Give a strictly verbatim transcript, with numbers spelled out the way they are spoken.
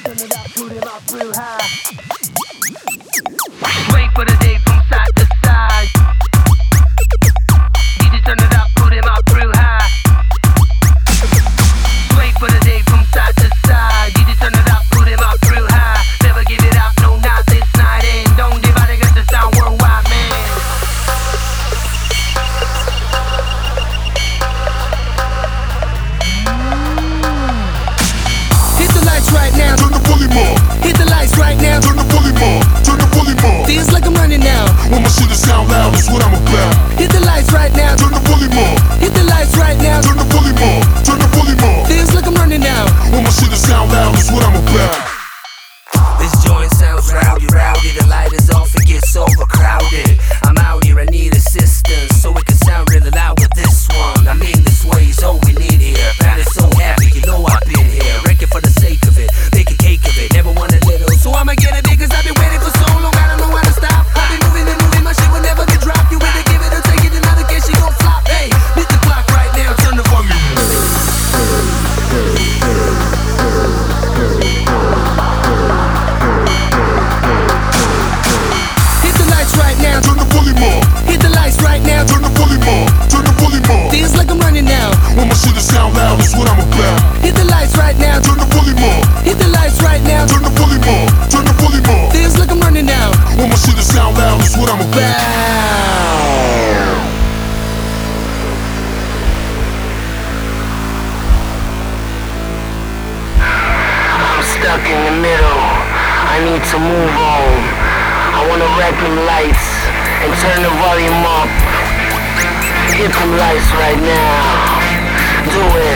turn it up, put him up real high. Wait for the day from side to side. D J turn it up, put him up real high. Wait for the day from side to side. D J turn it up, put him up real high. Never give it up, no, not this night in. Don't divide it, got the sound worldwide, man. Hit the lights right now, Turn the volume up. hit the lights right now. Turn the volume up. Turn the volume up. Feels like I'm running now. When my shit is sound loud, that's what I'm about. Hit the lights right now, Turn the volume up. hit the lights right now. Turn the volume up. Turn the volume up. Feels like I'm running now. When my shit is sound loud, that's what I'm about. This joint sounds rowdy, rowdy. The light is off, it gets overcrowded. I'm out here, I need assistance, so it can sound really loud with this one. I mean, this way is all we need here. Man, it's so happy, you know I've been here. Wreck it for the sake of it, make a cake of it. Never want a little, so I'ma get it big, cause I've been waiting for so long. I don't know how to stop. I've been moving and moving, my shit will never get dropped. You either give it or take it, in other case she gon' flop. Hey, hit the clock right now, turn the volume. Hit the lights right now, Turn the volume up. hit the lights right now. Turn the volume up. Turn the volume up. Feels like I'm running now. When my shit is sound loud, that's what I'm about. Hit the lights right now, Turn the volume up. hit the lights right now. Turn the volume up. Turn the volume up. Feels like I'm running now. When my shit is sound loud, that's what I'm about. Bow. I'm stuck in the middle. I need to move on. I wanna wreck them lights and turn the volume up. Hit them lights right now. Do it.